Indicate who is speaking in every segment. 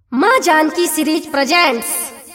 Speaker 1: माँ Janaki series presents.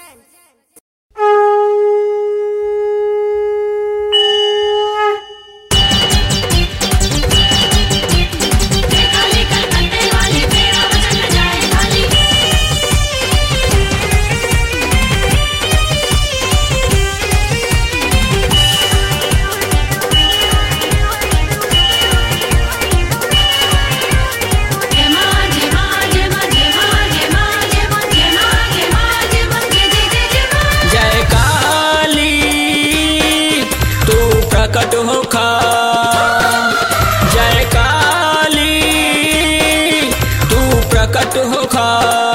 Speaker 2: प्रकट होखा जय काली तू प्रकट होखा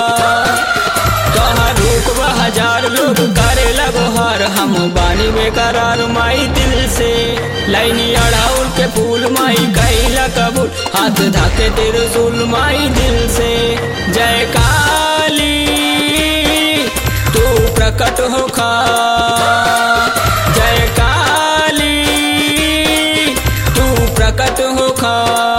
Speaker 2: तोहर रूप हजार लोग करे लगोहार हम बानी बेकरार माई दिल से लाइनी अड़ाउल के फूल माई कैला कबूल हाथ धाके तेरे सुल माई दिल से जय काली तू प्रकट होखा जय काली प्रकट होखा।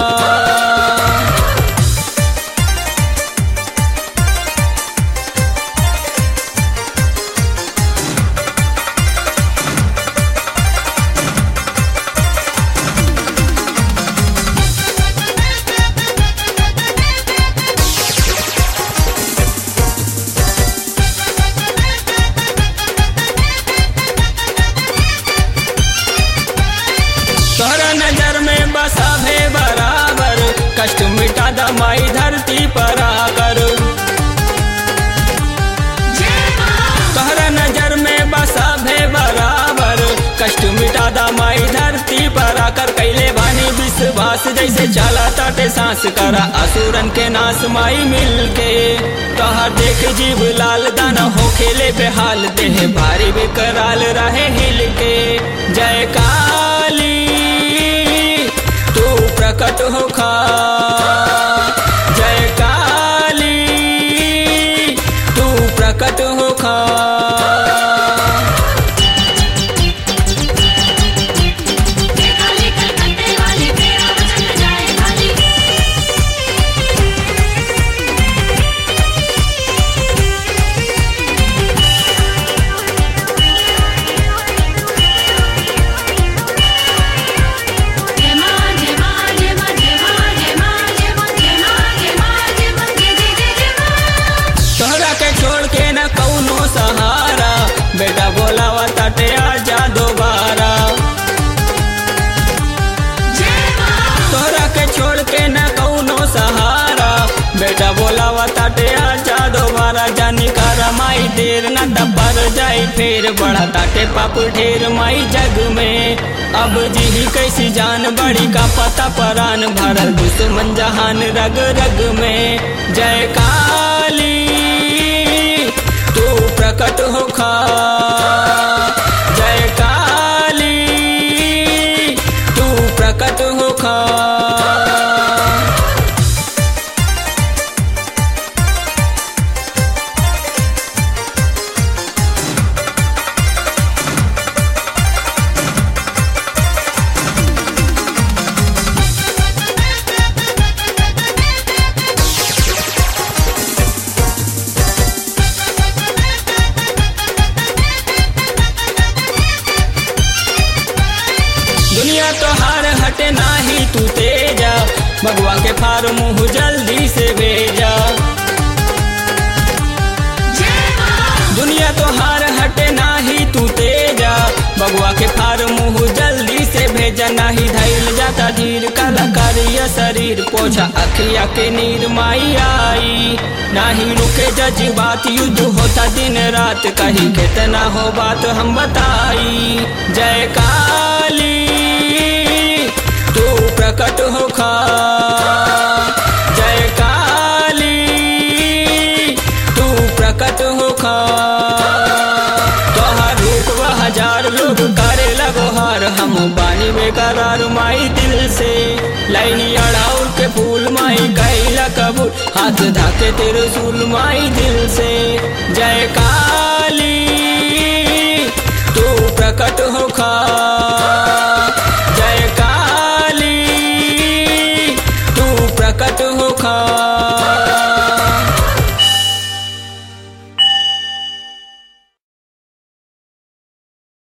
Speaker 2: तोहरा नजर में बसा भे बराबर कष्ट मिटा दा माई धरती पर आकर तोहरा नजर में बसा भे बराबर कष्ट मिटा दा माई धरती पर आकर कैले बानी विश्वास जैसे चला ताटे सांस करा असुरन के नाश माई मिलके तोहर देख जीव लाल दाना हो खेले बेहाल देह भारी बेकराल रहे हिल के जय काली प्रकट होखा जय काली तू प्रकट होखा। सहारा बेटा बोलावा ताटे आजा दोबारा तोहरा के छोड़ के न कौनो सहारा बेटा बोलावा ताटे आजा दोबारा जानी करा माई देर न दबर जाई फिर बड़ा ताटे पाप ढेर माई जग में अब जी कैसी जान बड़ी का पता परान भरल दुश्मन जहान रग रग में जय काली प्रकट होखा जय काली तू प्रकट होखा। दुनिया तो हार हटे नाही तू तेजा भगवा के फार मुँह जल्दी से भेजा दुनिया तो हार हटे नाही तू तेजा भगवा के फार मुँह जल्दी से भेजा नाही धैल जाता धीर कलाकारिया शरीर पोछा अखिया के नीर माई आई नाही रुके जज्बात युद्ध होता दिन रात कहीं कितना हो बात हम बताई जय काली तू प्रकट होखा जय काली तू प्रकट होखा तोहर रूप हजार लोग करे लगोहार हम बानी बेकरार माई दिल से लाइनी अड़ाउल के फूल माई कैला कबूल हाथ धाके तेरे सुल माई दिल से जय काली।